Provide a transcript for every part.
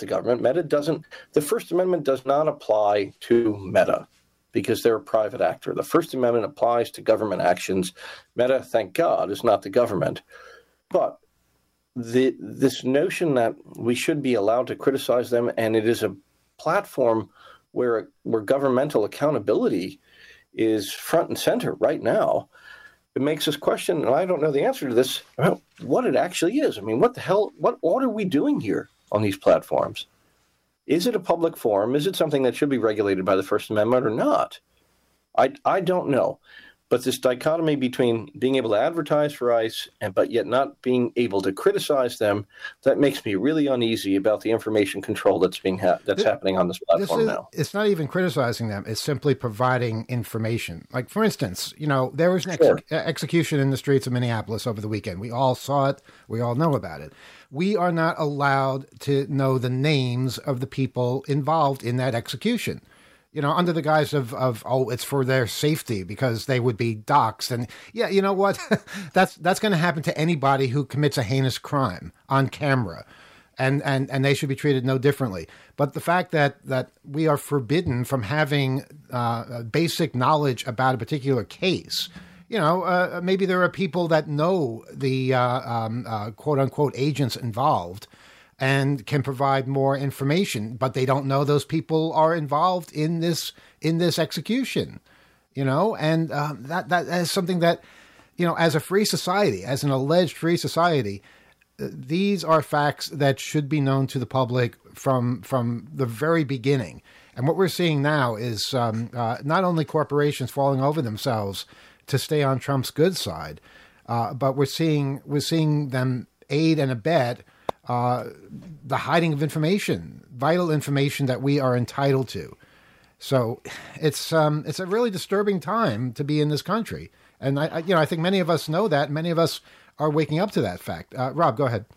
the government. The First Amendment does not apply to Meta because they're a private actor. The First Amendment applies to government actions. Meta, thank God, is not the government. But this notion that we should be allowed to criticize them, and it is a platform where governmental accountability is front and center right now, it makes us question, and I don't know the answer to this, about what it actually is. I mean, what are we doing here on these platforms? Is it a public forum? Is it something that should be regulated by the First Amendment or not? I don't know. But this dichotomy between being able to advertise for ICE but yet not being able to criticize them, that makes me really uneasy about the information control that's happening on this platform now. It's not even criticizing them. It's simply providing information. Like, for instance, there was an execution in the streets of Minneapolis over the weekend. We all saw it. We all know about it. We are not allowed to know the names of the people involved in that execution. Under the guise of it's for their safety because they would be doxxed. And yeah, you know what? that's going to happen to anybody who commits a heinous crime on camera. And they should be treated no differently. But the fact that we are forbidden from having basic knowledge about a particular case, maybe there are people that know the quote unquote agents involved and can provide more information, but they don't know those people are involved in this execution, and that is something that, as a free society, as an alleged free society, these are facts that should be known to the public from the very beginning. And what we're seeing now is not only corporations falling over themselves to stay on Trump's good side, but we're seeing them aid and abet the hiding of information, vital information that we are entitled to. So it's a really disturbing time to be in this country. And I think many of us know that. Many of us are waking up to that fact. Rob, go ahead.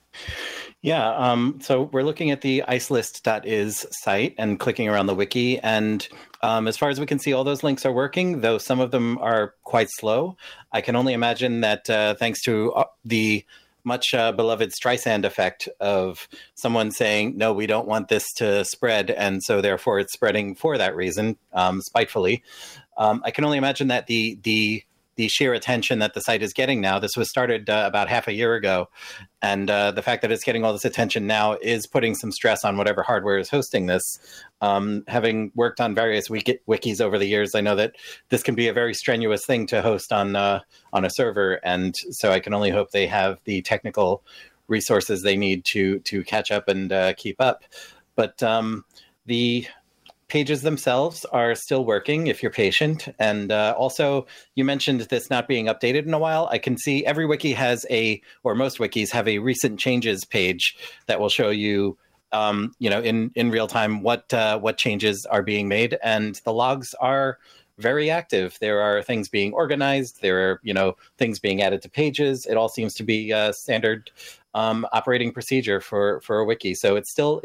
Yeah. So we're looking at the icelist.is site and clicking around the wiki. And as far as we can see, all those links are working, though some of them are quite slow. I can only imagine that thanks to the much beloved Streisand effect of someone saying, no, we don't want this to spread. And so therefore it's spreading for that reason, spitefully. I can only imagine that the sheer attention that the site is getting now, this was started about half a year ago. And the fact that it's getting all this attention now is putting some stress on whatever hardware is hosting this. Having worked on various wikis over the years, I know that this can be a very strenuous thing to host on a server. And so I can only hope they have the technical resources they need to catch up and keep up. But the pages themselves are still working if you're patient. And also, you mentioned this not being updated in a while. I can see every wiki most wikis have a recent changes page that will show you, in real time what changes are being made. And the logs are very active. There are things being organized. There are, things being added to pages. It all seems to be standard operating procedure for a wiki. So it's still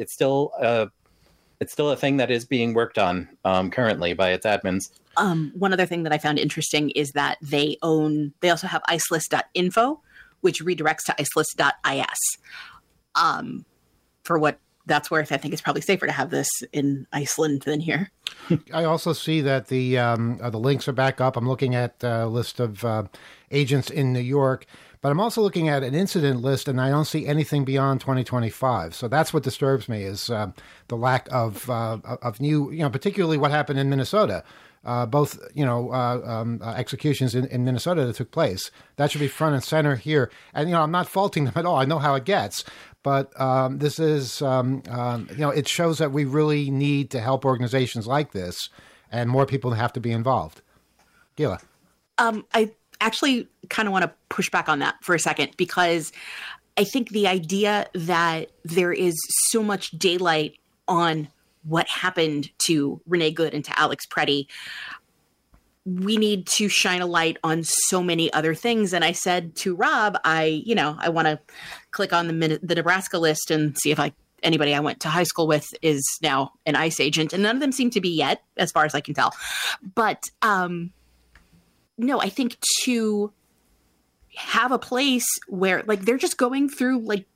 a thing that is being worked on currently by its admins. One other thing that I found interesting is that they also have icelist.info, which redirects to icelist.is. For what that's worth, I think it's probably safer to have this in Iceland than here. I also see that the links are back up. I'm looking at a list of agents in New York. But I'm also looking at an incident list, and I don't see anything beyond 2025. So that's what disturbs me is the lack of new, particularly what happened in Minnesota. Both executions in Minnesota that took place. That should be front and center here. And, I'm not faulting them at all. I know how it gets. But this is, it shows that we really need to help organizations like this, and more people have to be involved. Gila. I actually kind of want to push back on that for a second, because I think the idea that there is so much daylight on what happened to Renee Good and to Alex Preddy, we need to shine a light on so many other things. And I said to Rob, I want to click on the Nebraska list and see if anybody I went to high school with is now an ICE agent. And none of them seem to be yet, as far as I can tell. But, no, I think to have a place where they're just going through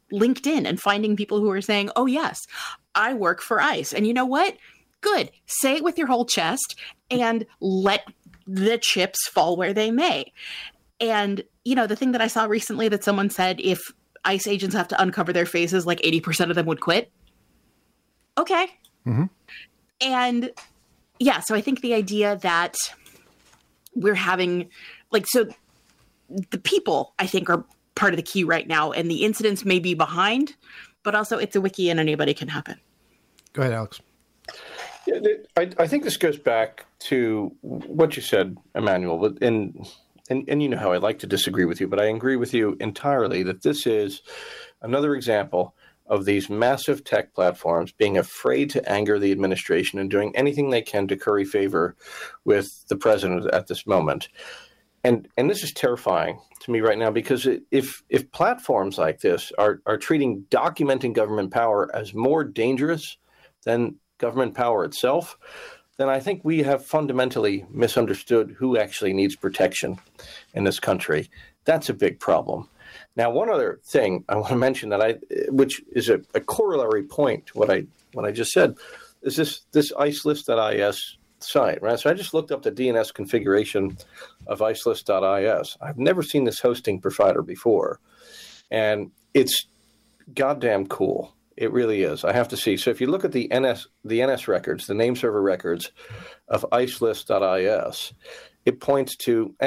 LinkedIn and finding people who are saying, oh, yes, I work for ICE. And you know what? Good. Say it with your whole chest and let the chips fall where they may. And, the thing that I saw recently that someone said, if ICE agents have to uncover their faces, like 80% of them would quit. Okay. Mm-hmm. And so I think the idea that we're having, so the people, I think, are part of the key right now, and the incidents may be behind, but also it's a wiki and anybody can happen. Go ahead, Alex. Yeah, I think this goes back to what you said, Emmanuel, and you know how I like to disagree with you, but I agree with you entirely that this is another example of these massive tech platforms being afraid to anger the administration and doing anything they can to curry favor with the president at this moment. And this is terrifying to me right now, because if platforms like this are treating documenting government power as more dangerous than government power itself, then I think we have fundamentally misunderstood who actually needs protection in this country. That's a big problem. Now, one other thing I want to mention which is a corollary point to what I just said, is this icelist.is site, right? So I just looked up the DNS configuration of icelist.is. I've never seen this hosting provider before, and it's goddamn cool. It really is. I have to see. So if you look at the NS records, the name server records of icelist.is, it points to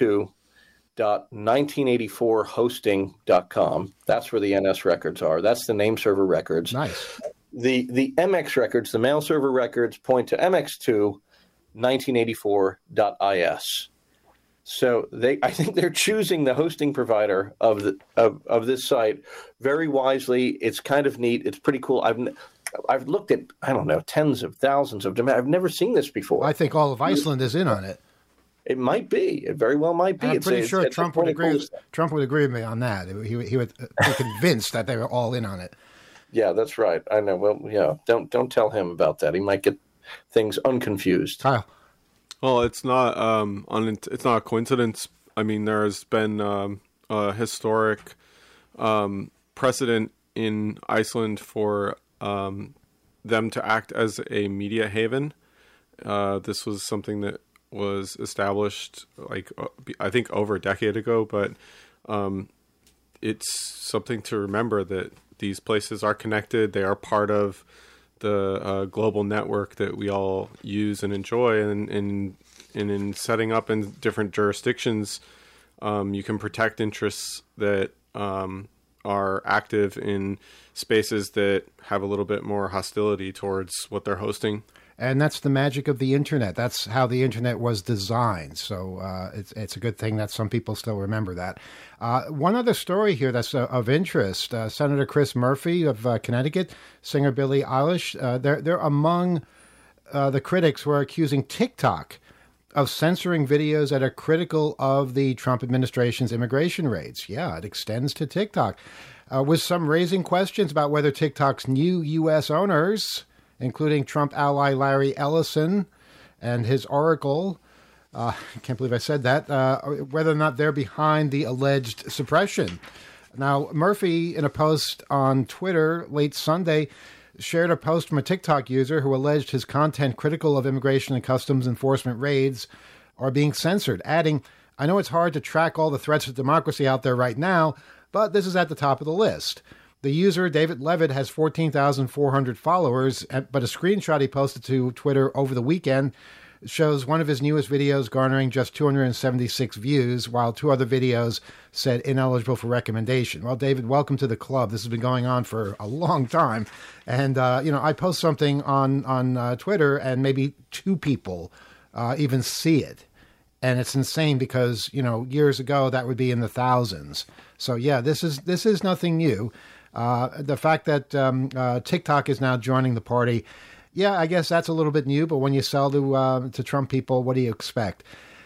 ns2.1984hosting.com. That's where the NS records are. That's the name server records. Nice. The MX records, the mail server records, point to mx2.1984.is. So I think they're choosing the hosting provider of this site very wisely. It's kind of neat. It's pretty cool. I've looked at, I don't know, tens of thousands of domains. I've never seen this before. I think all of Iceland is in on it. It might be. It very well might be. I'm pretty sure Trump would agree. Trump would agree with me on that. He would be convinced that they were all in on it. Yeah, that's right. I know. Well, yeah. Don't tell him about that. He might get things unconfused. Kyle. Well, it's not it's not a coincidence. I mean, there has been a historic precedent in Iceland for them to act as a media haven. This was something that was established, I think, over a decade ago. But it's something to remember that these places are connected. They are part of the global network that we all use and enjoy, and in setting up in different jurisdictions, you can protect interests that are active in spaces that have a little bit more hostility towards what they're hosting. And that's the magic of the internet. That's how the internet was designed. So it's a good thing that some people still remember that. One other story here that's of interest: Senator Chris Murphy of Connecticut, singer Billie Eilish. They're among the critics who are accusing TikTok of censoring videos that are critical of the Trump administration's immigration raids. Yeah, it extends to TikTok, with some raising questions about whether TikTok's new U.S. owners, including Trump ally Larry Ellison and his Oracle, I can't believe I said that, whether or not they're behind the alleged suppression. Now, Murphy, in a post on Twitter late Sunday, shared a post from a TikTok user who alleged his content critical of immigration and customs enforcement raids are being censored, adding, "I know it's hard to track all the threats to democracy out there right now, but this is at the top of the list." The user, David Levitt, has 14,400 followers, but a screenshot he posted to Twitter over the weekend shows one of his newest videos garnering just 276 views, while two other videos said ineligible for recommendation. Well, David, welcome to the club. This has been going on for a long time. And, I post something on Twitter and maybe two people even see it. And it's insane because, years ago that would be in the thousands. So, yeah, this is nothing new. The fact that TikTok is now joining the party, yeah, I guess that's a little bit new. But when you sell to Trump people, what do you expect?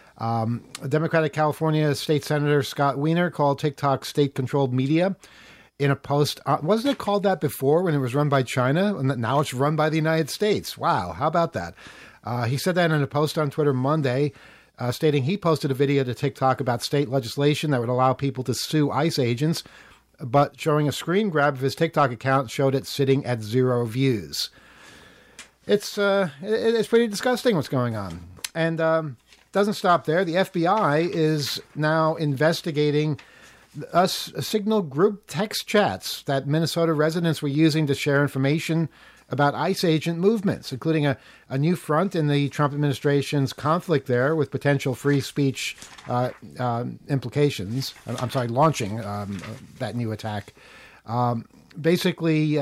Democratic California State Senator Scott Wiener called TikTok state-controlled media in a post. Wasn't it called that before when it was run by China? And now it's run by the United States. Wow, how about that? He said that in a post on Twitter Monday, stating he posted a video to TikTok about state legislation that would allow people to sue ICE agents but showing a screen grab of his TikTok account showed it sitting at 0 views. It's pretty disgusting what's going on. And doesn't stop there. The FBI is now investigating Signal group text chats that Minnesota residents were using to share information about ICE agent movements, including a new front in the Trump administration's conflict there with potential free speech implications. I'm sorry, launching that new attack. Basically,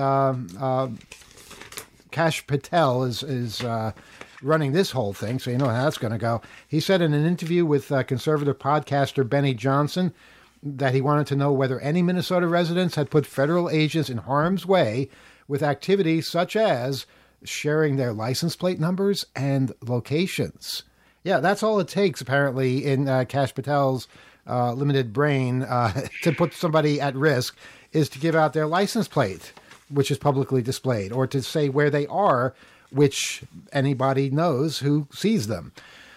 Kash Patel is running this whole thing, so you know how that's going to go. He said in an interview with conservative podcaster Benny Johnson that he wanted to know whether any Minnesota residents had put federal agents in harm's way with activities such as sharing their license plate numbers and locations. Yeah, that's all it takes, apparently, in Kash Patel's limited brain to put somebody at risk, is to give out their license plate, which is publicly displayed, or to say where they are, which anybody knows who sees them.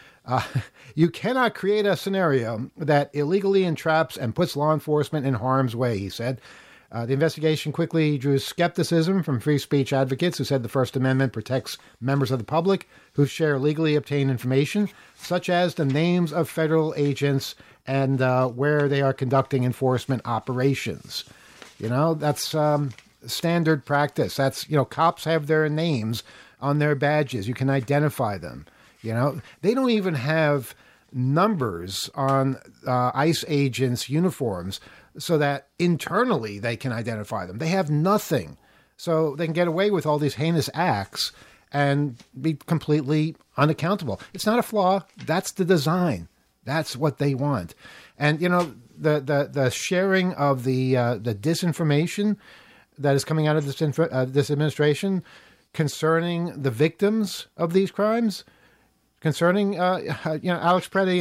You cannot create a scenario that illegally entraps and puts law enforcement in harm's way, he said. The investigation quickly drew skepticism from free speech advocates who said the First Amendment protects members of the public who share legally obtained information, such as the names of federal agents and where they are conducting enforcement operations. You know, that's standard practice. That's, you know, cops have their names on their badges. You can identify them. You know, they don't even have numbers on ICE agents' uniforms so that internally they can identify them. They have nothing. So they can get away with all these heinous acts and be completely unaccountable. It's not a flaw. That's the design. That's what they want. And, you know, the sharing of the disinformation that is coming out of this administration concerning the victims of these crimes, concerning Alex Preddy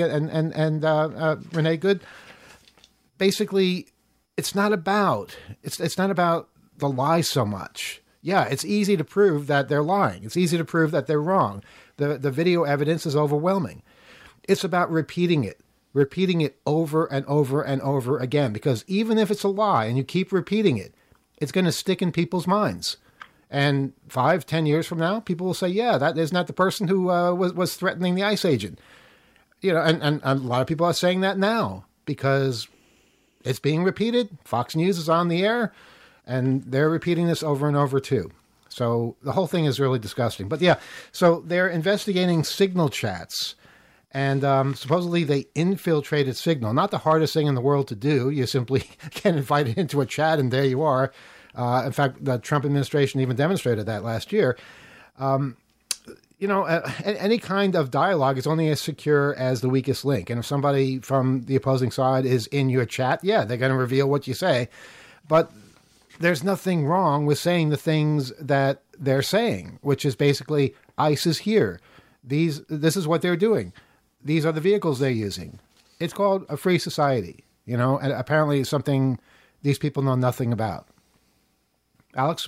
and Renee Good. Basically, it's not about the lie so much. Yeah, it's easy to prove that they're lying. It's easy to prove that they're wrong. The video evidence is overwhelming. It's about repeating it over and over and over again, because even if it's a lie and you keep repeating it, it's going to stick in people's minds. And 5-10 years from now, people will say, yeah, that is not the person who was threatening the ICE agent. You know, and a lot of people are saying that now because it's being repeated. Fox News is on the air, and they're repeating this over and over, too. So the whole thing is really disgusting. But yeah, so they're investigating Signal chats, and supposedly they infiltrated Signal. Not the hardest thing in the world to do. You simply get invited into a chat, and there you are. In fact, the Trump administration even demonstrated that last year. Any kind of dialogue is only as secure as the weakest link. And if somebody from the opposing side is in your chat, yeah, they're going to reveal what you say. But there's nothing wrong with saying the things that they're saying, which is basically ICE is here. This is what they're doing. These are the vehicles they're using. It's called a free society, you know, and apparently it's something these people know nothing about. Alex?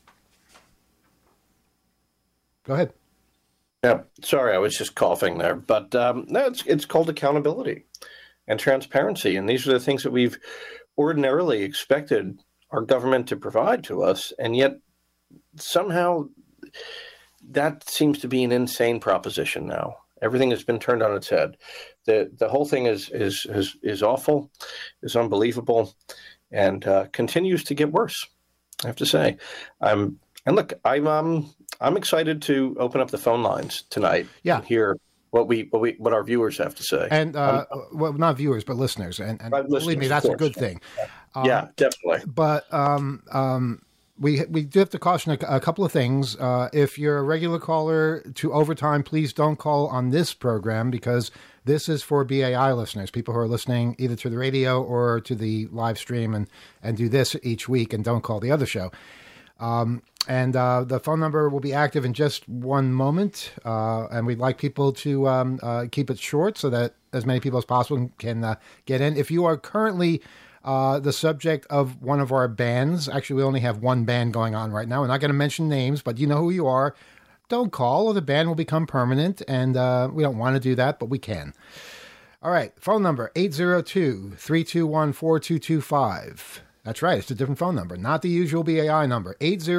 Go ahead. Yeah, sorry, I was just coughing there. But no, it's called accountability and transparency. And these are the things that we've ordinarily expected our government to provide to us. And yet somehow that seems to be an insane proposition now. Everything has been turned on its head. The whole thing is awful, is unbelievable, and continues to get worse, I have to say. I'm excited to open up the phone lines tonight. Yeah. And hear what our viewers have to say. And well, not viewers, but listeners. And believe me, that's a good thing. Yeah, definitely. But we do have to caution a couple of things. If you're a regular caller to Overtime, please don't call on this program, because this is for BAI listeners, people who are listening either to the radio or to the live stream and do this each week and don't call the other show. And the phone number will be active in just one moment. And we'd like people to keep it short so that as many people as possible can get in. If you are currently the subject of one of our bans, actually we only have one ban going on right now. We're not going to mention names, but you know who you are. Don't call or the ban will become permanent. And we don't want to do that, but we can. All right. Phone number 802-321-4225. That's right. It's a different phone number, not the usual BAI number.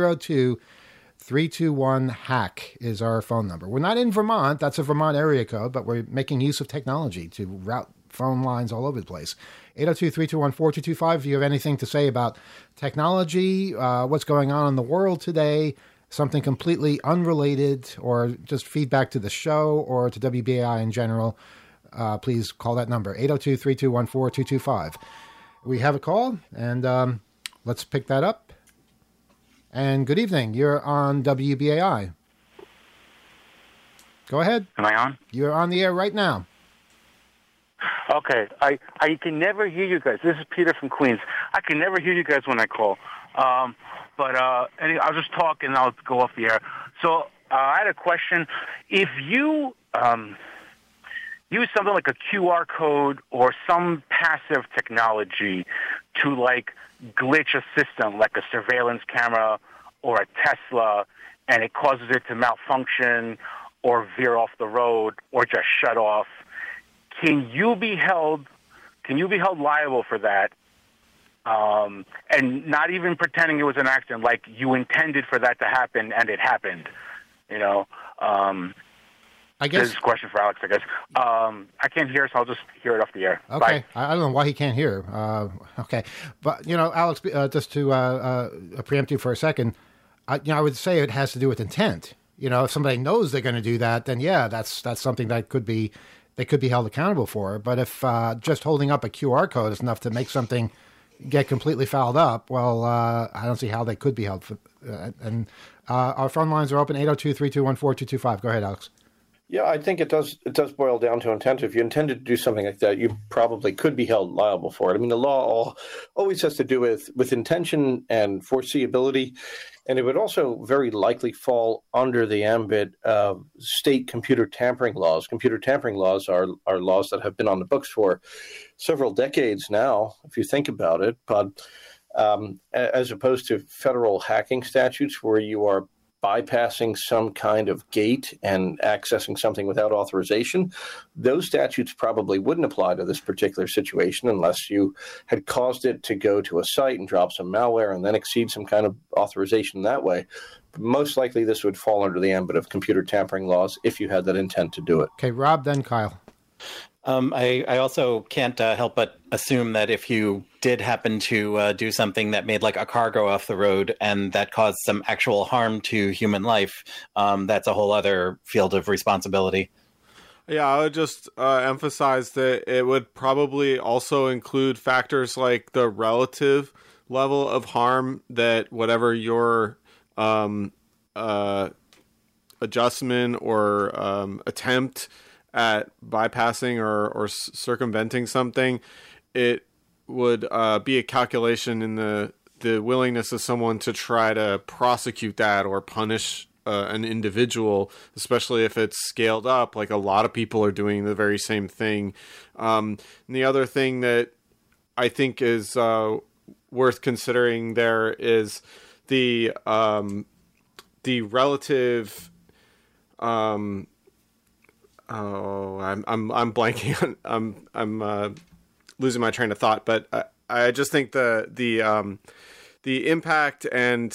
802-321-HACK is our phone number. We're not in Vermont. That's a Vermont area code, but we're making use of technology to route phone lines all over the place. 802-321-4225. If you have anything to say about technology, what's going on in the world today, something completely unrelated, or just feedback to the show or to WBAI in general, please call that number, 802-321-4225. We have a call, and let's pick that up. And good evening. You're on WBAI. Go ahead. Am I on? You're on the air right now. Okay. I can never hear you guys. This is Peter from Queens. I can never hear you guys when I call. Anyway, I'll just talk and I'll go off the air. So I had a question. If you use something like a QR code or some passive technology to like glitch a system, like a surveillance camera or a Tesla, and it causes it to malfunction or veer off the road or just shut off, can you be held liable for that? And not even pretending it was an accident, like you intended for that to happen and it happened, you know? I guess this is a question for Alex, I guess. I can't hear, so I'll just hear it off the air. Okay. Bye. I don't know why he can't hear. Okay. But, Alex, just to preempt you for a second, I would say it has to do with intent. If somebody knows they're going to do that, then yeah, that's something that they could be held accountable for. But if just holding up a QR code is enough to make something get completely fouled up, well, I don't see how they could be held for. Our phone lines are open, 802-321-4225. Go ahead, Alex. Yeah, I think it does boil down to intent. If you intended to do something like that, you probably could be held liable for it. I mean, the law always has to do with intention and foreseeability, and it would also very likely fall under the ambit of state computer tampering laws. Computer tampering laws are laws that have been on the books for several decades now, if you think about it, but as opposed to federal hacking statutes where you are bypassing some kind of gate and accessing something without authorization, those statutes probably wouldn't apply to this particular situation unless you had caused it to go to a site and drop some malware and then exceed some kind of authorization that way. But most likely this would fall under the ambit of computer tampering laws if you had that intent to do it. Okay, Rob, then Kyle. I also can't help but assume that if you did happen to do something that made like a car go off the road and that caused some actual harm to human life, that's a whole other field of responsibility. Yeah, I would just emphasize that it would probably also include factors like the relative level of harm that whatever your adjustment or attempt at bypassing or circumventing something, it would be a calculation in the willingness of someone to try to prosecute that or punish an individual, especially if it's scaled up, like a lot of people are doing the very same thing. And the other thing that I think is worth considering there is the relative I'm blanking on, I'm losing my train of thought, but I just think the impact and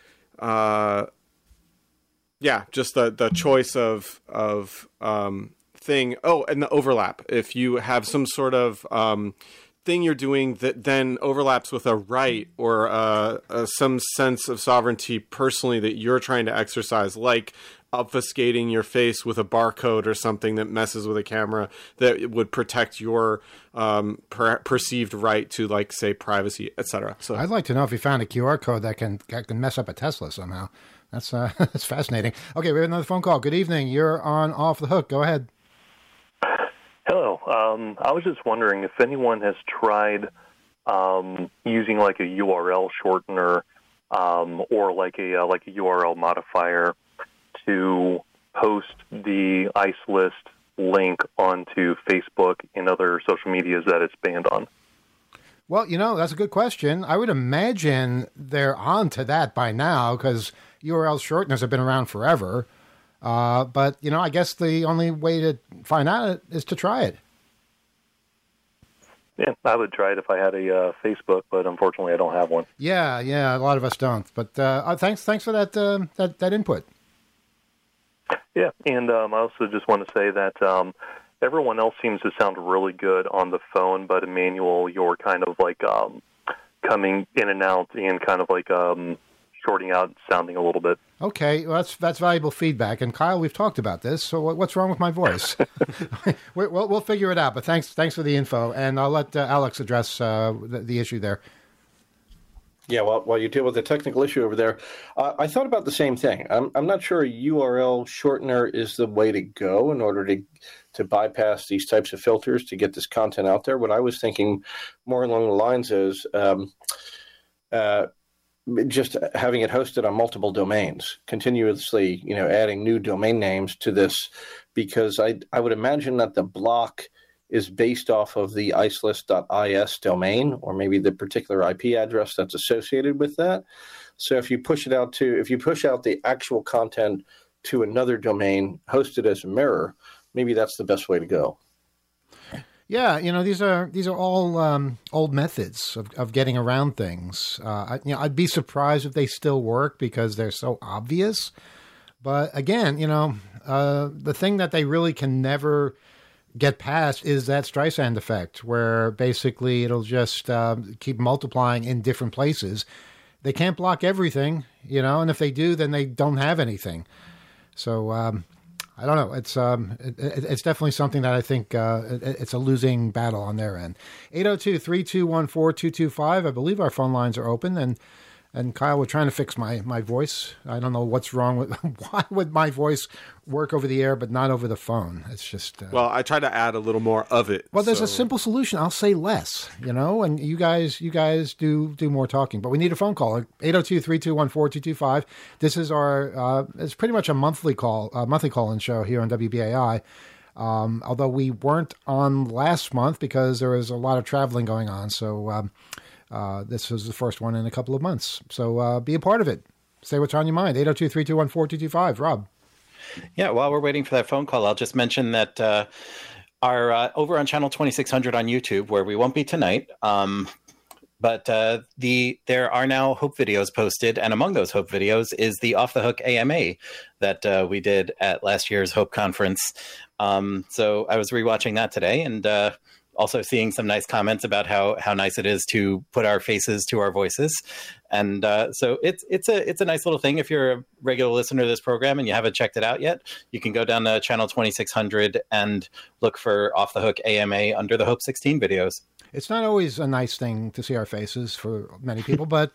just the choice of thing. Oh, and the overlap. If you have some sort of thing you're doing that then overlaps with a right or some sense of sovereignty personally that you're trying to exercise, like obfuscating your face with a barcode or something that messes with a camera that would protect your perceived right to, like, say, privacy, etc. So I'd like to know if you found a QR code that can mess up a Tesla somehow. That's that's fascinating. Okay, we have another phone call. Good evening. You're on Off the Hook. Go ahead. Hello. I was just wondering if anyone has tried using like a URL shortener or like a URL modifier to post the ICE list link onto Facebook and other social medias that it's banned on. Well, that's a good question. I would imagine they're on to that by now because URL shorteners have been around forever. But, I guess the only way to find out is to try it. Yeah, I would try it if I had a Facebook, but unfortunately I don't have one. Yeah, a lot of us don't. But thanks for that input. Yeah, and I also just want to say that everyone else seems to sound really good on the phone, but Emmanuel, you're kind of like coming in and out and kind of like shorting out, sounding a little bit. Okay, well, that's valuable feedback. And Kyle, we've talked about this. So what's wrong with my voice? we'll figure it out. But thanks for the info, and I'll let Alex address the issue there. Yeah, well, while you deal with the technical issue over there, I thought about the same thing. I'm not sure a URL shortener is the way to go in order to bypass these types of filters to get this content out there. What I was thinking more along the lines is just having it hosted on multiple domains, continuously, adding new domain names to this, because I would imagine that the block is based off of the icelist.is domain, or maybe the particular IP address that's associated with that. So if you push out the actual content to another domain, hosted as a mirror, maybe that's the best way to go. Yeah, these are all old methods of getting around things. I'd be surprised if they still work because they're so obvious. But again, the thing that they really can never get past is that Streisand effect, where basically it'll just keep multiplying in different places. They can't block everything, and if they do, then they don't have anything. So I don't know. It's definitely something that I think it's a losing battle on their end. 802-321-4225. I believe our phone lines are open, and Kyle, we're trying to fix my voice. I don't know what's wrong with why would my voice work over the air but not over the phone? It's just well, I try to add a little more of it. Well, there's a simple solution. I'll say less, and you guys do more talking. But we need a phone call. 802-321-4225. This is our it's pretty much a monthly call-in show here on WBAI. Although we weren't on last month because there was a lot of traveling going on, so this was the first one in a couple of months. So be a part of it. Say what's on your mind. 802-321-4225. Rob. Yeah, while we're waiting for that phone call, I'll just mention that our over on channel 2600 on YouTube, where we won't be tonight, but there are now Hope videos posted, and among those Hope videos is the Off the Hook AMA that we did at last year's Hope conference. So I was rewatching that today, and also seeing some nice comments about how nice it is to put our faces to our voices. And so it's a nice little thing. If you're a regular listener to this program and you haven't checked it out yet, you can go down to channel 2600 and look for Off the Hook AMA under the Hope 16 videos. It's not always a nice thing to see our faces for many people, but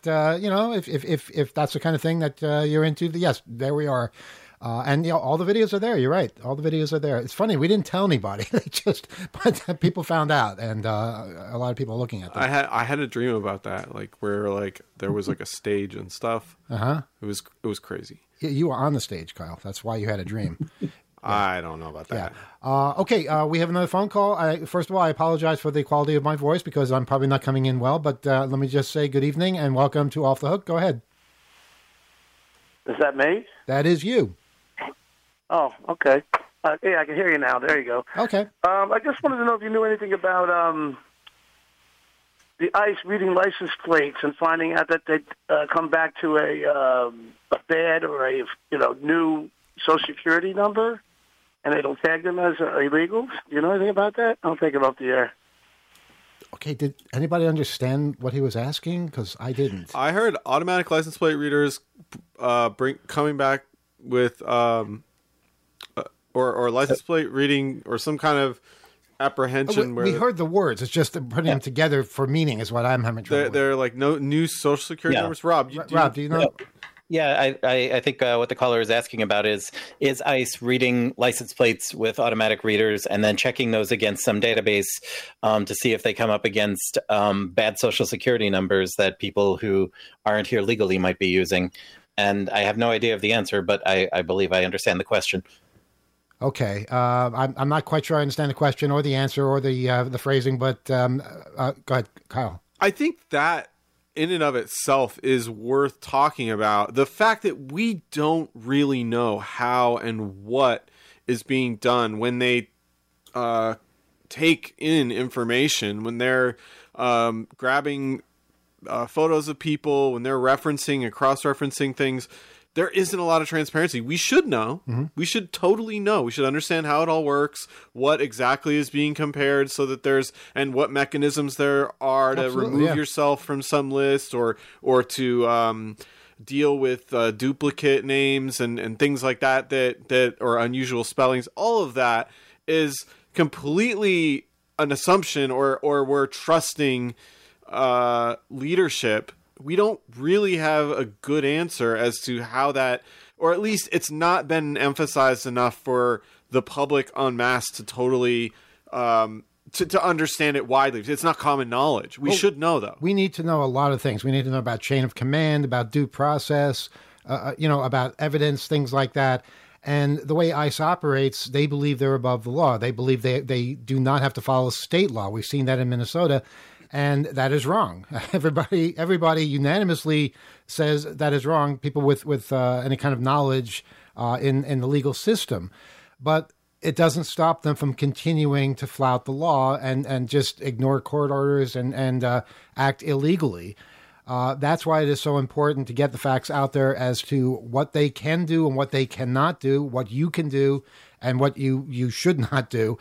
if that's the kind of thing that you're into, yes, there we are. And all the videos are there. You're right. All the videos are there. It's funny. We didn't tell anybody. But people found out, and a lot of people are looking at them. I had a dream about that, where there was a stage and stuff. Uh-huh. It was crazy. You were on the stage, Kyle. That's why you had a dream. Yeah. I don't know about that. Yeah. Okay. We have another phone call. First of all, I apologize for the quality of my voice because I'm probably not coming in well. But let me just say good evening and welcome to Off the Hook. Go ahead. Is that me? That is you. Oh, okay. Yeah, I can hear you now. There you go. Okay. I just wanted to know if you knew anything about the ICE reading license plates and finding out that they come back to a bad or a new Social Security number, and they don't tag them as illegal. Do you know anything about that? I'll take it off the air. Okay, did anybody understand what he was asking? Because I didn't. I heard automatic license plate readers coming back with or license plate reading or some kind of apprehension. We heard the words. It's just putting them together for meaning is what I'm having trouble with. They're like no new Social Security numbers. Rob, do you know? Yeah, I think what the caller is asking about is ICE reading license plates with automatic readers and then checking those against some database to see if they come up against bad Social Security numbers that people who aren't here legally might be using. And I have no idea of the answer, but I believe I understand the question. Okay, I'm not quite sure I understand the question or the answer or the phrasing, but go ahead, Kyle. I think that in and of itself is worth talking about. The fact that we don't really know how and what is being done when they take in information, when they're grabbing photos of people, when they're referencing and cross-referencing things, there isn't a lot of transparency. We should know. Mm-hmm. We should totally know. We should understand how it all works, what exactly is being compared, so that and what mechanisms there are to remove yourself from some list or to deal with duplicate names and things like that or unusual spellings. All of that is completely an assumption, or we're trusting leadership. We don't really have a good answer as to how that, or at least it's not been emphasized enough for the public en masse to totally to understand it widely. It's not common knowledge. We should know, though. We need to know a lot of things. We need to know about chain of command, about due process, about evidence, things like that. And the way ICE operates, they believe they're above the law. They believe they do not have to follow state law. We've seen that in Minnesota. And that is wrong. Everybody unanimously says that is wrong. People with any kind of knowledge in the legal system, but it doesn't stop them from continuing to flout the law and just ignore court orders and act illegally. That's why it is so important to get the facts out there as to what they can do and what they cannot do, what you can do and what you should not do.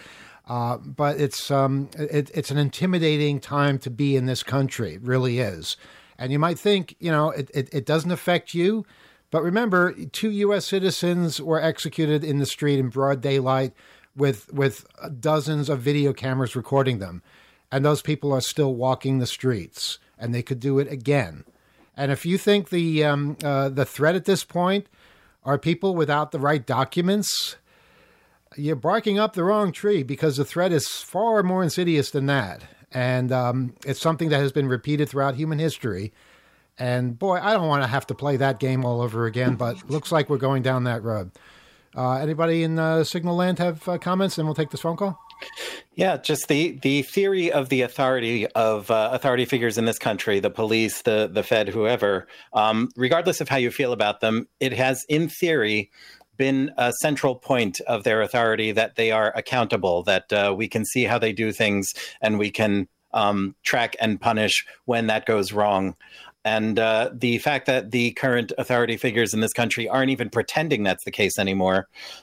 But it's an intimidating time to be in this country. It really is. And you might think, it doesn't affect you. But remember, 2 U.S. citizens were executed in the street in broad daylight with dozens of video cameras recording them. And those people are still walking the streets. And they could do it again. And if you think the threat at this point are people without the right documents, you're barking up the wrong tree, because the threat is far more insidious than that. And it's something that has been repeated throughout human history. And boy, I don't want to have to play that game all over again, but looks like we're going down that road. Anybody in Signal Land have comments? And we'll take this phone call. Yeah, just the theory of the authority of authority figures in this country, the police, the Fed, whoever, regardless of how you feel about them, it has, in theory, been a central point of their authority that they are accountable, that we can see how they do things and we can track and punish when that goes wrong. And the fact that the current authority figures in this country aren't even pretending that's the case anymore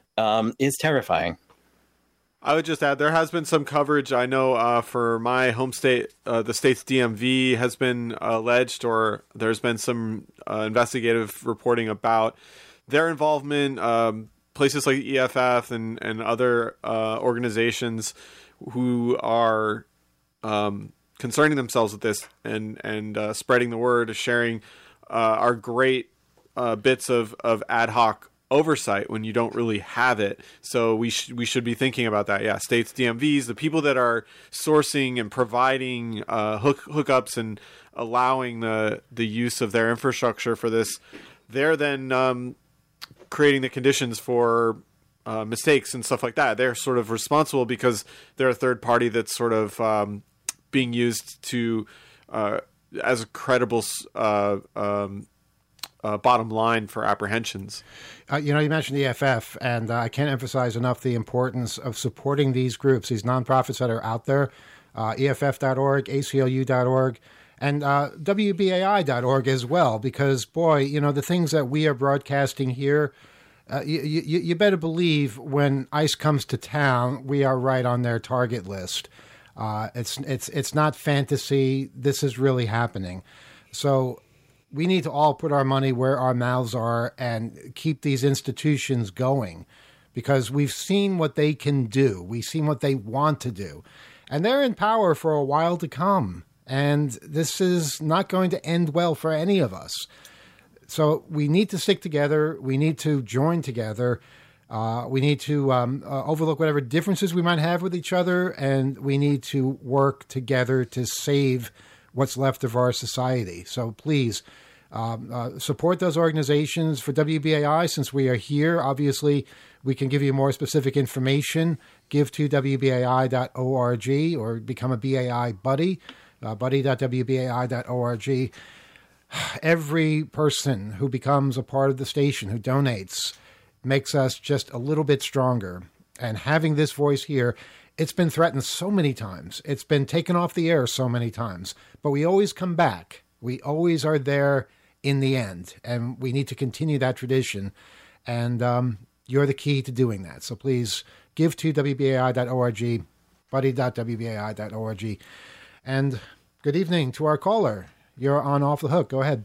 is terrifying. I would just add, there has been some coverage. I know for my home state, the state's DMV has been alleged, or there's been some investigative reporting about their involvement. Places like EFF and other organizations who are concerning themselves with this and spreading the word, sharing are great bits of ad hoc oversight when you don't really have it. So we should be thinking about that. Yeah, states, DMVs, the people that are sourcing and providing hookups and allowing the use of their infrastructure for this, they're then creating the conditions for mistakes and stuff like that. They're sort of responsible because they're a third party that's sort of being used to as a credible bottom line for apprehensions. You mentioned EFF, and I can't emphasize enough the importance of supporting these groups, these nonprofits that are out there, EFF.org, ACLU.org, and WBAI.org as well, because, boy, the things that we are broadcasting here, you better believe when ICE comes to town, we are right on their target list. It's not fantasy. This is really happening. So we need to all put our money where our mouths are and keep these institutions going, because we've seen what they can do. We've seen what they want to do. And they're in power for a while to come. And this is not going to end well for any of us. So we need to stick together. We need to join together. We need to overlook whatever differences we might have with each other. And we need to work together to save what's left of our society. So please support those organizations. For WBAI, since we are here, obviously we can give you more specific information. Give to WBAI.org or become a BAI buddy. Buddy.wbai.org. Every person who becomes a part of the station, who donates, makes us just a little bit stronger. And having this voice here it's been threatened so many times. It's been taken off the air so many times. But we always come back. We always are there in the end. And we need to continue that tradition. And you're the key to doing that. So please give to WBAI.org, buddy.wbai.org. And good evening to our caller. You're on Off the Hook. Go ahead.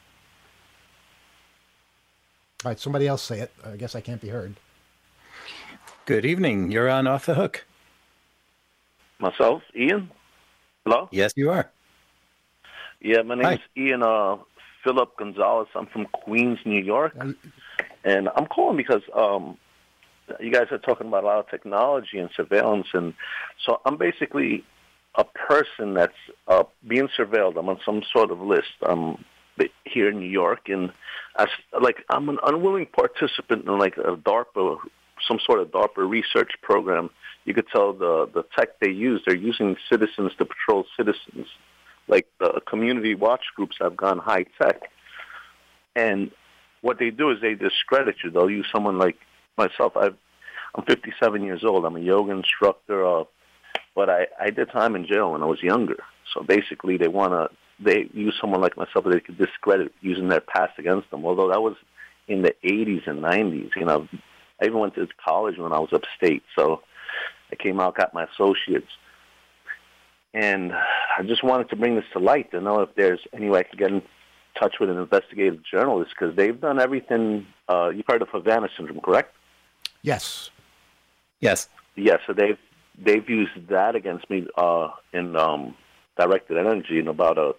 All right, somebody else say it. I guess I can't be heard. Good evening. You're on Off the Hook. Myself, Ian? Hello? Yes, you are. Yeah, my name is Ian Philip Gonzalez. I'm from Queens, New York. And I'm calling because you guys are talking about a lot of technology and surveillance. And so I'm basically a person that's being surveilled. I'm on some sort of list here in New York. And I'm an unwilling participant in like a DARPA, some sort of DARPA research program. You could tell the tech they use, they're using citizens to patrol citizens. Like the community watch groups have gone high tech. And what they do is they discredit you. They'll use someone like myself. I'm 57 years old. I'm a yoga instructor, but I did time in jail when I was younger. So basically they use someone like myself that they could discredit using their past against them. Although that was in the 80s and 90s. You know, I even went to college when I was upstate. So I came out, got my associates. And I just wanted to bring this to light to know if there's any way I could get in touch with an investigative journalist, because they've done everything. You've heard of Havana syndrome, correct? Yes. Yes. Yeah, so they've used that against me in directed energy in about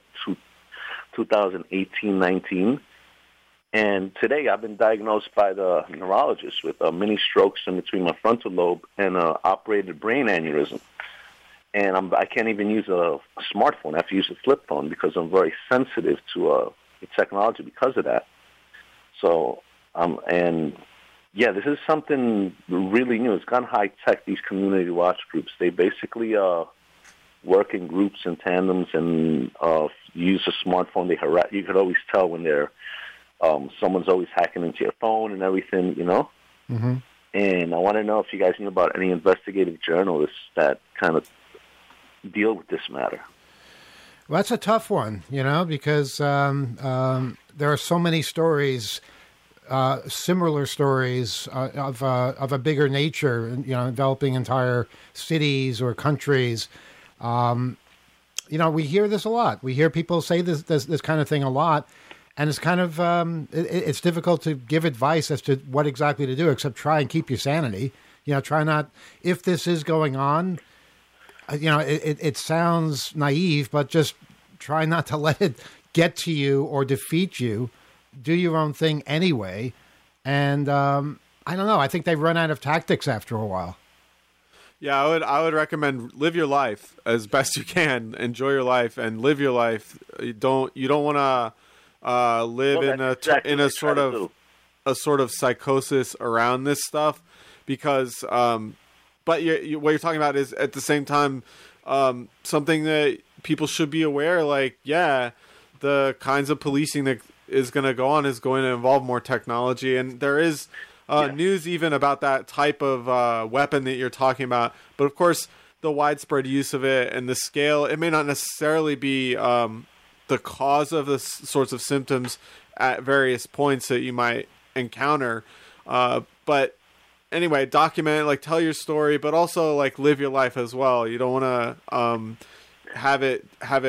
2018-19. And today I've been diagnosed by the neurologist with mini strokes in between my frontal lobe and an operated brain aneurysm. And I can't even use a smartphone. I have to use a flip phone because I'm very sensitive to the technology because of that. So, this is something really new. It's gone high tech, these community watch groups. They basically work in groups and tandems and use a smartphone. You could always tell when they're someone's always hacking into your phone and everything, you know? Mm-hmm. And I want to know if you guys knew about any investigative journalists that kind of deal with this matter. Well, that's a tough one, you know, because there are so many stories, similar stories of a bigger nature, you know, enveloping entire cities or countries. You know, we hear this a lot. We hear people say this kind of thing a lot, and it's kind of it's difficult to give advice as to what exactly to do, except try and keep your sanity. You know, try not, if this is going on. You know, it sounds naive, but just try not to let it get to you or defeat you. Do your own thing anyway. And I don't know. I think they run out of tactics after a while. Yeah, I would recommend live your life as best you can. Enjoy your life and live your life. You don't want to live in a sort of psychosis around this stuff, because. But what you're talking about is, at the same time, something that people should be aware. Like, yeah, the kinds of policing that is going to go on is going to involve more technology, and there is news even about that type of weapon that you're talking about. But of course, the widespread use of it and the scale, it may not necessarily be the cause of the sorts of symptoms at various points that you might encounter, but. Anyway, document it, like tell your story, but also like live your life as well. You don't want to have it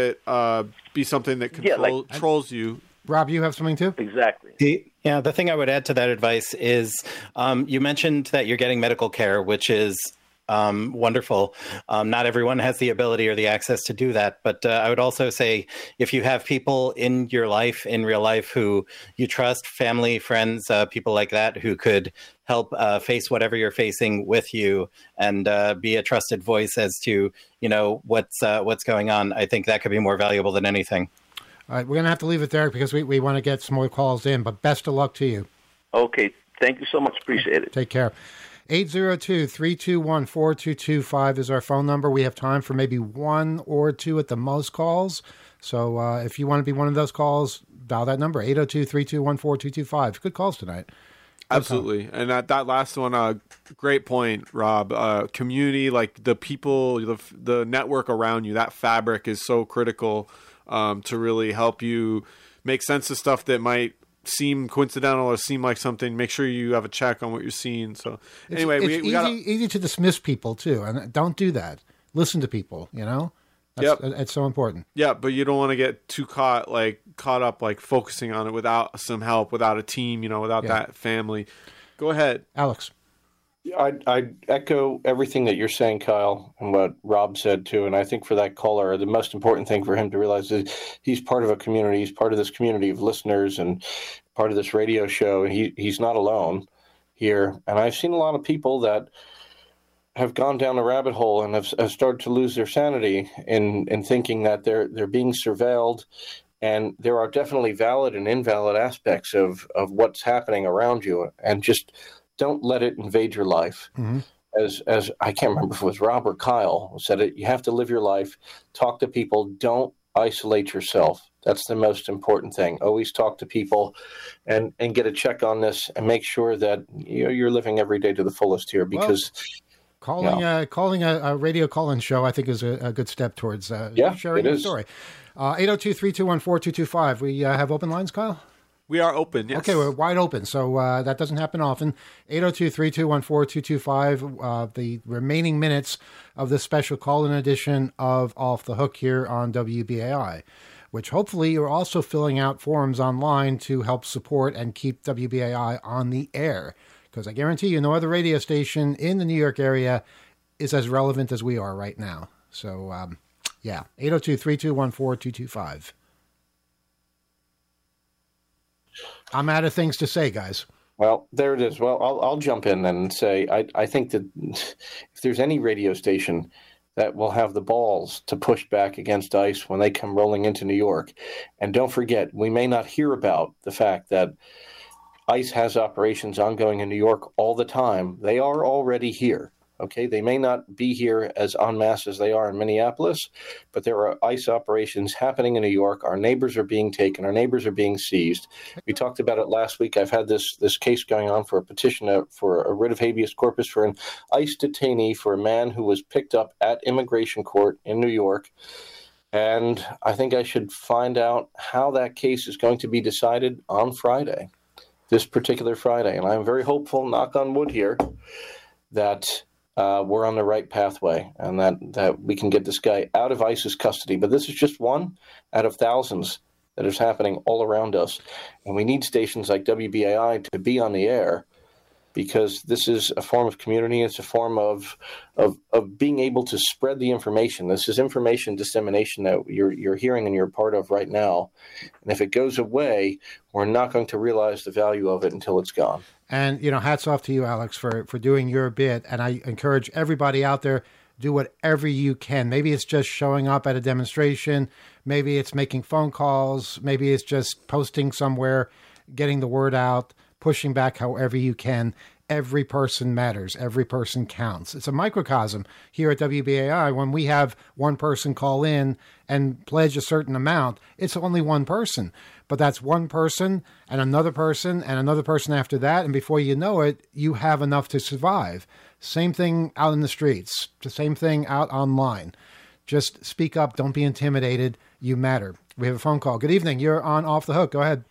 be something that controls you. Rob, you have something too? Exactly. The thing I would add to that advice is you mentioned that you're getting medical care, which is wonderful. Not everyone has the ability or the access to do that. But I would also say, if you have people in your life, in real life, who you trust, family, friends, people like that, who could help face whatever you're facing with you and be a trusted voice as to, you know, what's going on, I think that could be more valuable than anything. All right, we're going to have to leave it there because we want to get some more calls in, but best of luck to you. Okay. Thank you so much. Appreciate it. Take care. 802-321-4225 is our phone number. We have time for maybe one or two at the most calls. So if you want to be one of those calls, dial that number, 802-321-4225. Good calls tonight. Absolutely. And that last one, great point, Rob. Community, like the people, the network around you, that fabric is so critical to really help you make sense of stuff that might seem coincidental or seem like something. Make sure you have a check on what you're seeing. So anyway, it's easy to dismiss people too, and don't do that. Listen to people, It's so important. Yeah, but you don't want to get too caught up like focusing on it without some help, without a team, without that family. Go ahead, Alex. I echo everything that you're saying, Kyle, and what Rob said too. And I think for that caller, the most important thing for him to realize is he's part of a community. He's part of this community of listeners and part of this radio show. And he's not alone here. And I've seen a lot of people that have gone down a rabbit hole and have started to lose their sanity in thinking that they're being surveilled. And there are definitely valid and invalid aspects of what's happening around you. And just don't let it invade your life. Mm-hmm. As I can't remember if it was Rob or Kyle who said it, you have to live your life, talk to people, don't isolate yourself. That's the most important thing. Always talk to people and get a check on this and make sure that you're living every day to the fullest here, because calling a radio call-in show, I think, is a good step towards sharing your story. 802-321-4225. We have open lines, Kyle? We are open, yes. Okay, we're wide open, so that doesn't happen often. 802-321-4225, the remaining minutes of this special call-in edition of Off the Hook here on WBAI, which hopefully you're also filling out forms online to help support and keep WBAI on the air, because I guarantee you no other radio station in the New York area is as relevant as we are right now. So, 802-321-4225. I'm out of things to say, guys. Well, there it is. Well, I'll jump in and say I think that if there's any radio station that will have the balls to push back against ICE when they come rolling into New York, and don't forget, we may not hear about the fact that ICE has operations ongoing in New York all the time. They are already here. Okay, they may not be here as en masse as they are in Minneapolis, but there are ICE operations happening in New York. Our neighbors are being taken. Our neighbors are being seized. We talked about it last week. I've had this case going on for a petition for a writ of habeas corpus for an ICE detainee for a man who was picked up at immigration court in New York. And I think I should find out how that case is going to be decided on Friday, this particular Friday. And I'm very hopeful, knock on wood here, that we're on the right pathway and that we can get this guy out of ICE's custody. But this is just one out of thousands that is happening all around us. And we need stations like WBAI to be on the air, because this is a form of community. It's a form of being able to spread the information. This is information dissemination that you're hearing and you're a part of right now. And if it goes away, we're not going to realize the value of it until it's gone. And, hats off to you, Alex, for doing your bit. And I encourage everybody out there, do whatever you can. Maybe it's just showing up at a demonstration. Maybe it's making phone calls. Maybe it's just posting somewhere, getting the word out, pushing back however you can. Every person matters. Every person counts. It's a microcosm here at WBAI. When we have one person call in and pledge a certain amount, it's only one person. But that's one person and another person and another person after that. And before you know it, you have enough to survive. Same thing out in the streets. The same thing out online. Just speak up. Don't be intimidated. You matter. We have a phone call. Good evening. You're on Off the Hook. Go ahead.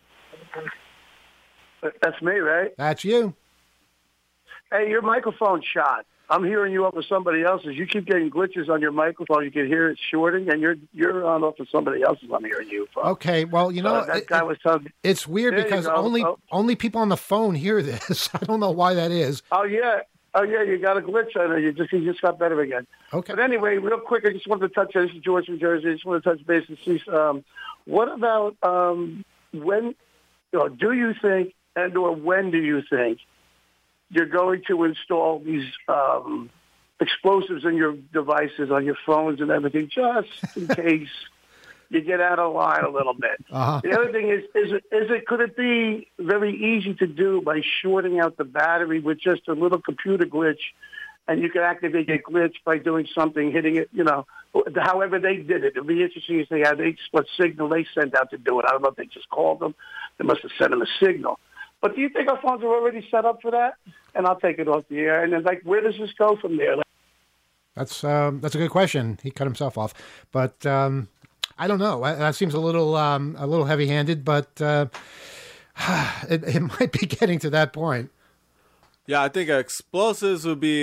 That's me, right? That's you. Hey, your microphone's shot. I'm hearing you off of somebody else's. You keep getting glitches on your microphone. You can hear it shorting, and you're on off of somebody else's. I'm hearing you from. Okay, well, that guy was telling. It's weird because only people on the phone hear this. I don't know why that is. Oh yeah, you got a glitch on it. You just got better again. Okay. But anyway, real quick, I just wanted to touch. This is George from Jersey. I just want to touch base and see. What about when? Do you think, and/or when do you think you're going to install these explosives in your devices, on your phones and everything, just in case you get out of line a little bit? Uh-huh. The other thing is could it be very easy to do by shorting out the battery with just a little computer glitch, and you can activate your glitch by doing something, hitting it, however they did it. It'd be interesting to see what signal they sent out to do it. I don't know if they just called them. They must have sent them a signal. But do you think our phones are already set up for that? And I'll take it off the air. And then, like, where does this go from there? That's a good question. He cut himself off, but I don't know. That seems a little heavy-handed, but it might be getting to that point. Yeah, I think explosives would be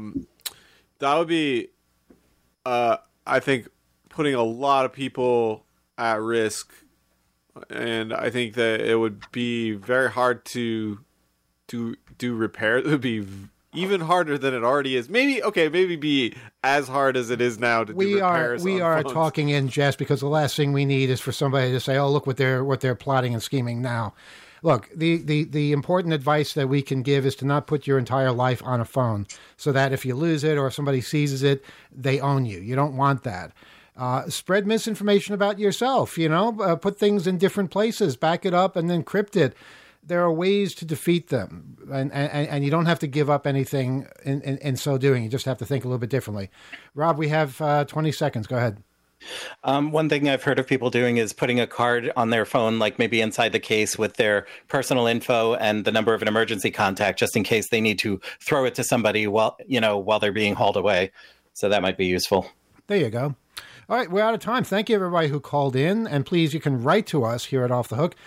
I think putting a lot of people at risk, and I think that it would be very hard to do repairs. It would be even harder than it already is. Maybe be as hard as it is now to do repairs. We are talking in jest, because the last thing we need is for somebody to say, "Oh, look what they're plotting and scheming now." Look, the important advice that we can give is to not put your entire life on a phone, so that if you lose it or if somebody seizes it, they own you. You don't want that. Spread misinformation about yourself, put things in different places, back it up, and then crypt it. There are ways to defeat them, and you don't have to give up anything in so doing. You just have to think a little bit differently. Rob, we have 20 seconds. Go ahead. One thing I've heard of people doing is putting a card on their phone, like maybe inside the case, with their personal info and the number of an emergency contact, just in case they need to throw it to somebody while they're being hauled away. So that might be useful. There you go. All right, we're out of time. Thank you, everybody who called in. And please, you can write to us here at Off the Hook,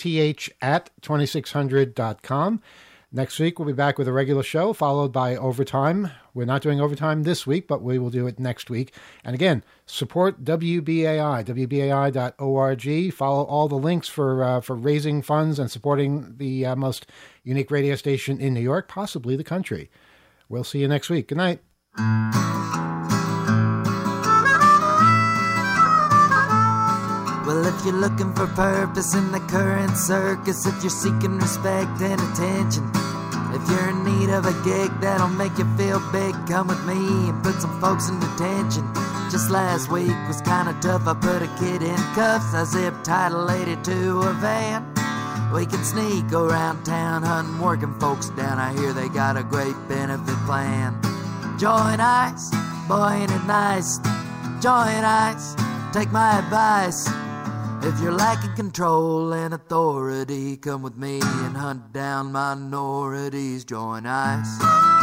oth@2600.com. Next week, we'll be back with a regular show, followed by Overtime. We're not doing Overtime this week, but we will do it next week. And again, support WBAI, WBAI.org. Follow all the links for raising funds and supporting the most unique radio station in New York, possibly the country. We'll see you next week. Good night. Well, if you're looking for purpose in the current circus, if you're seeking respect and attention, if you're in need of a gig that'll make you feel big, come with me and put some folks in detention. Just last week was kinda tough. I put a kid in cuffs, I zip-tied a lady to a van. We can sneak around town hunting working folks down. I hear they got a great benefit plan. Join ICE, boy ain't it nice. Join ICE, take my advice. If you're lacking control and authority, come with me and hunt down minorities. Join ICE.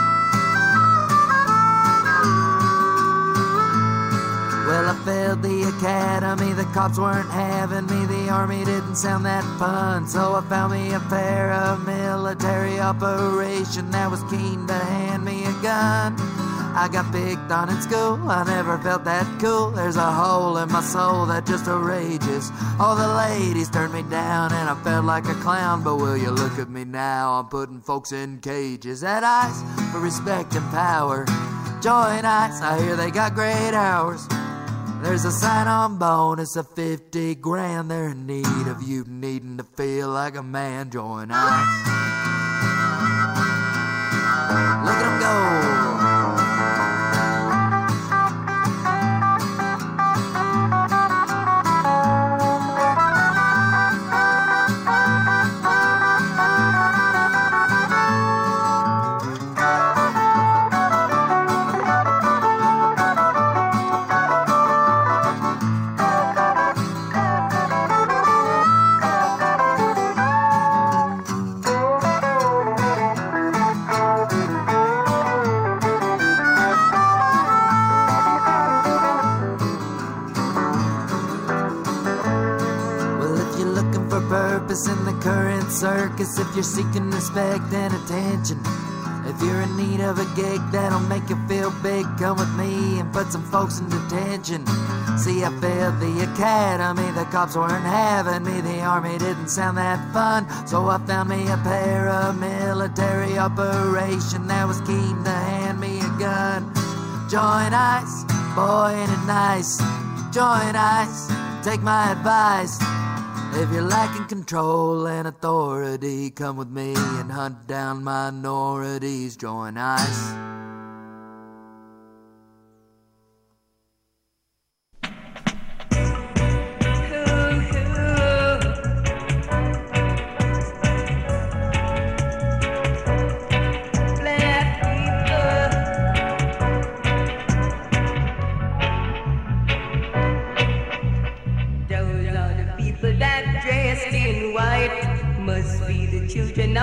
Well, I failed the academy, the cops weren't having me, the army didn't sound that fun, so I found me a paramilitary operation that was keen to hand me a gun. I got picked on in school, I never felt that cool. There's a hole in my soul that just rages. All the ladies turned me down and I felt like a clown. But will you look at me now, I'm putting folks in cages. At ICE for respect and power. Join ICE, I hear they got great hours. There's a sign-on bonus of 50 grand. They're in need of you needing to feel like a man. Join ICE. Look at them go. In the current circus, if you're seeking respect and attention, if you're in need of a gig that'll make you feel big, come with me and put some folks in detention. See, I failed the academy, the cops weren't having me, the army didn't sound that fun, so I found me a paramilitary operation that was keen to hand me a gun. Join ICE, boy ain't it nice. Join ICE, take my advice. If you're lacking control and authority, come with me and hunt down minorities. Join ICE. Children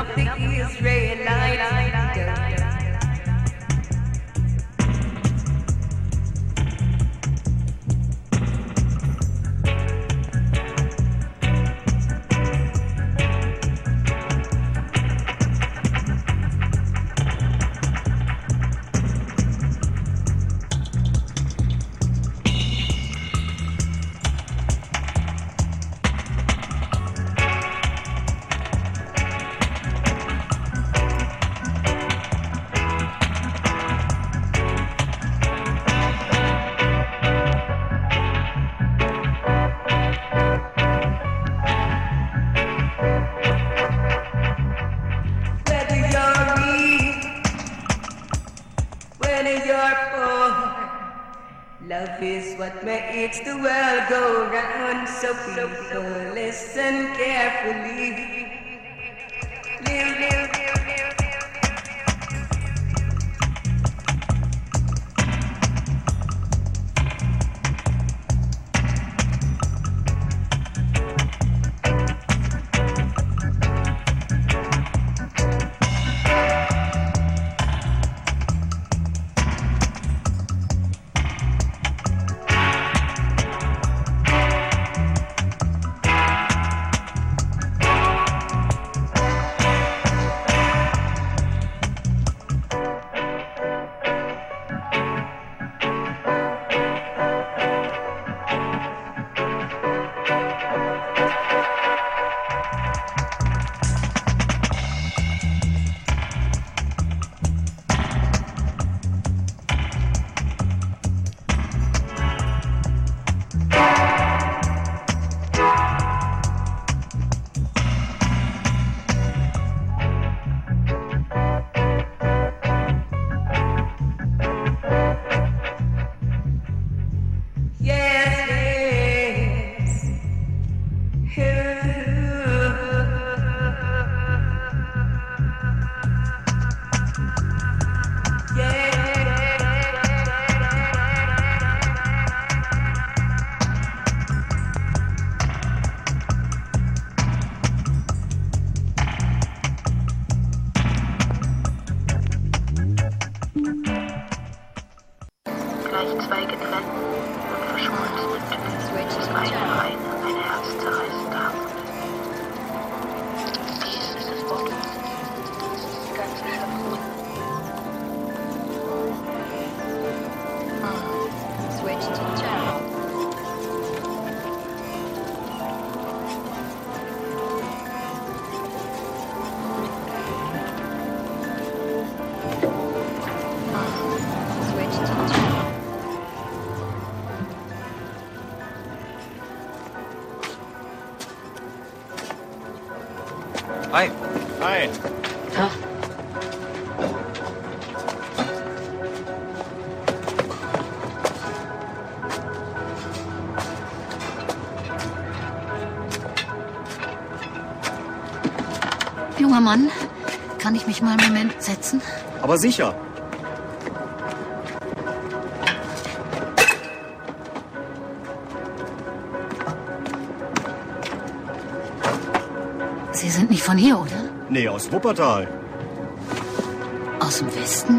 Love is what makes the world go round, so people listen carefully. Live, live, live, live. Hi. Hi. Huh? Junger Mann, kann ich mich mal einen Moment setzen? Aber sicher. Sie sind nicht von hier, oder? Nee, aus Wuppertal. Aus dem Westen?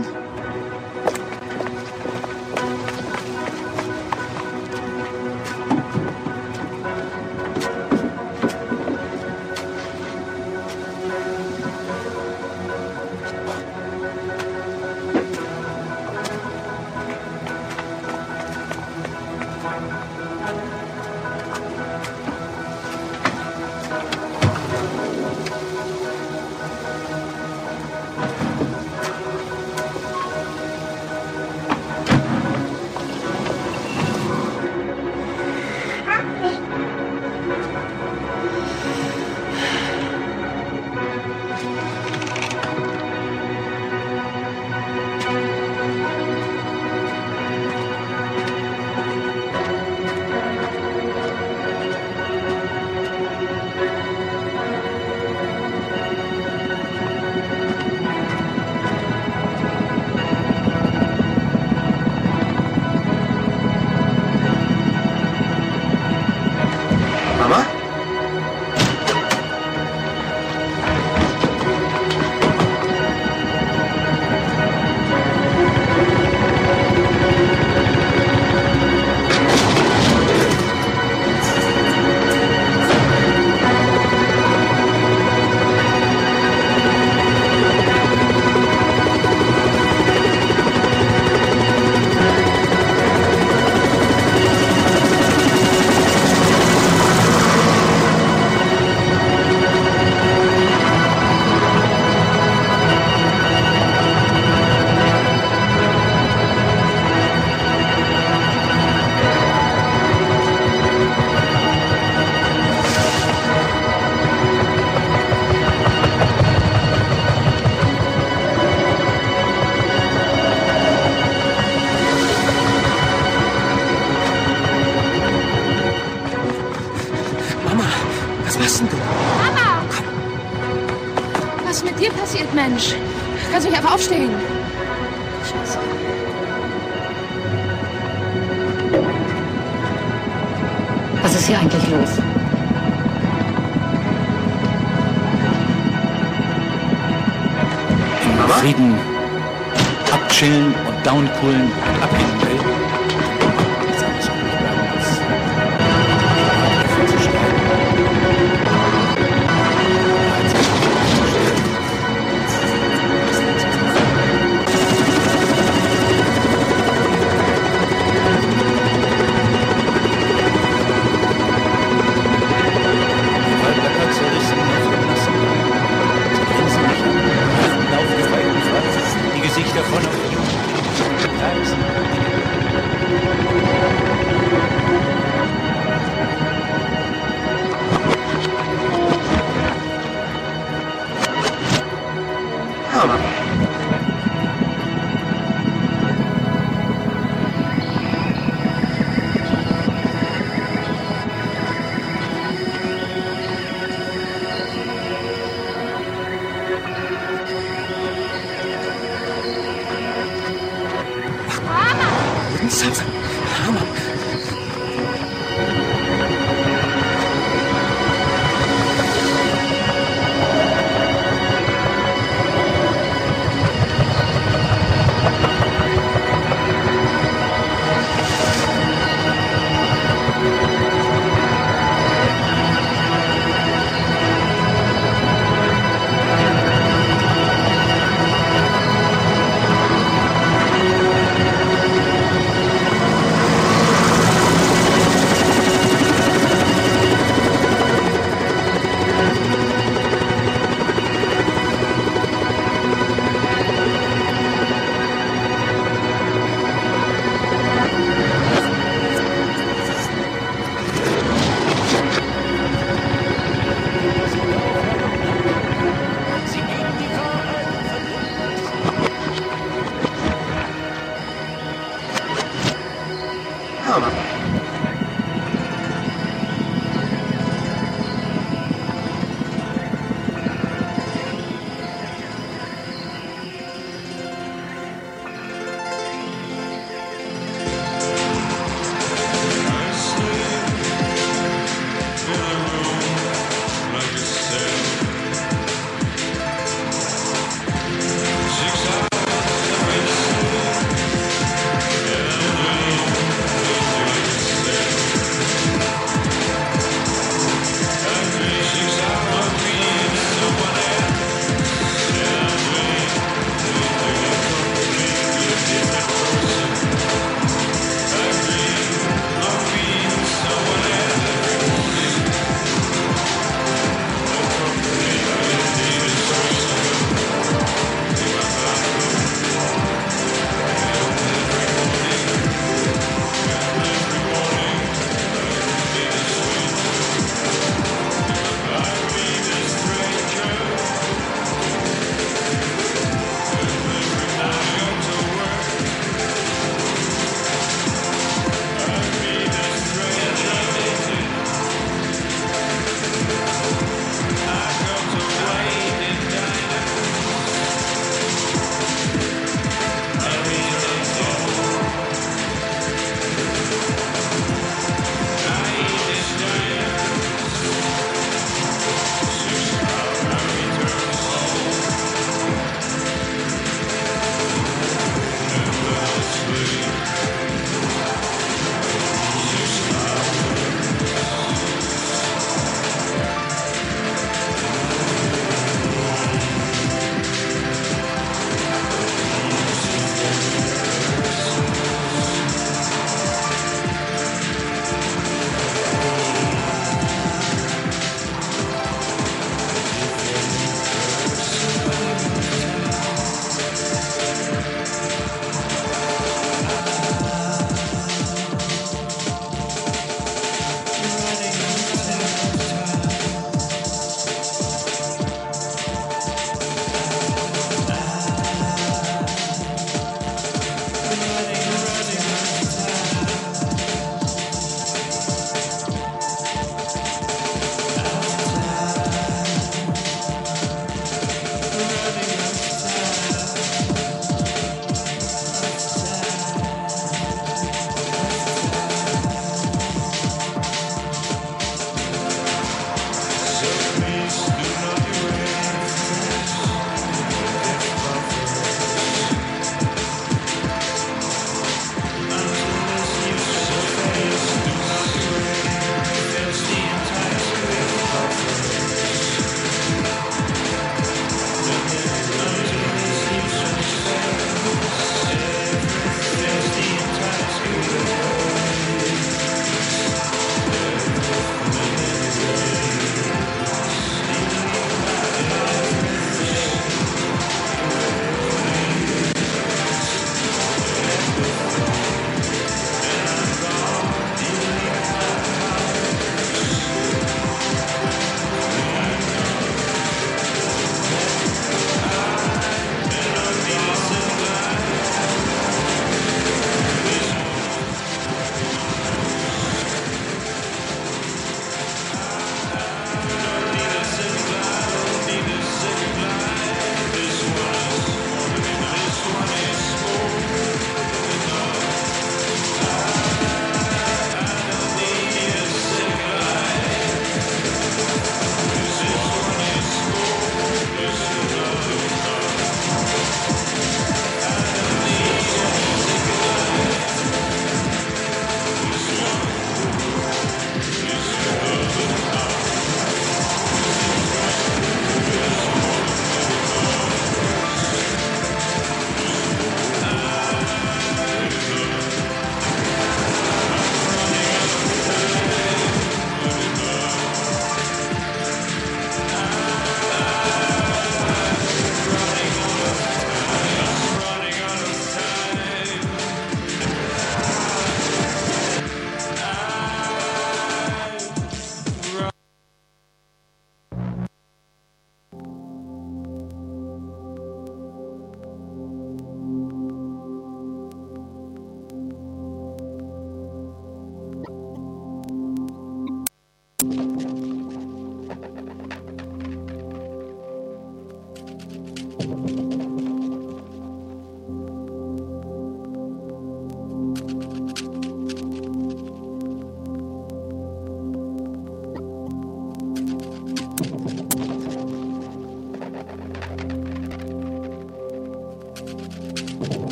Mensch. Kannst du nicht einfach aufstehen? Scheiße. Was ist hier eigentlich los? Im Frieden abchillen und downcoolen und abhängen will. Nichts anderes übrig bleiben als dafür zu sterben. Davon auf die Hammer!